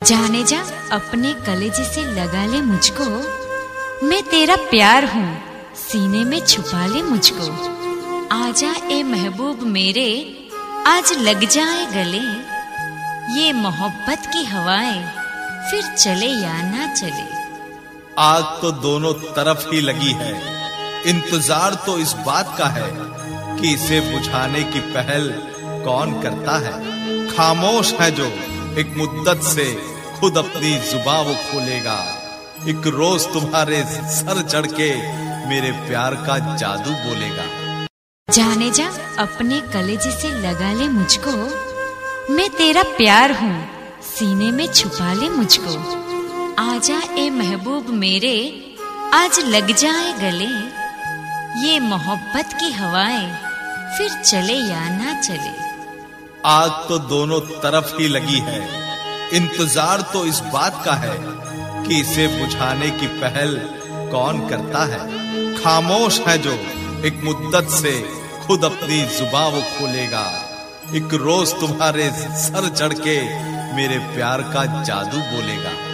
जाने जा अपने कलेजे से लगा ले मुझको, मैं तेरा प्यार हूँ सीने में छुपा ले मुझको। आजा ए महबूब मेरे आज लग जाए गले, ये मोहब्बत की हवाएं फिर चले या ना चले। आग तो दोनों तरफ ही लगी है, इंतजार तो इस बात का है कि इसे बुझाने की पहल कौन करता है। खामोश है जो एक मुद्दत से खुद अपनी जुबां वो खोलेगा, एक रोज तुम्हारे सर चढ़ के मेरे प्यार का जादू बोलेगा। जाने जा अपने कलेजे से लगा ले मुझको, मैं तेरा प्यार हूँ सीने में छुपा ले मुझको। आजा ए महबूब मेरे आज लग जाए गले, ये मोहब्बत की हवाएं फिर चले या ना चले। आग तो दोनों तरफ ही लगी है, इंतजार तो इस बात का है कि इसे बुझाने की पहल कौन करता है। खामोश है जो एक मुद्दत से खुद अपनी जुबां वो खोलेगा, एक रोज तुम्हारे सर चढ़ के मेरे प्यार का जादू बोलेगा।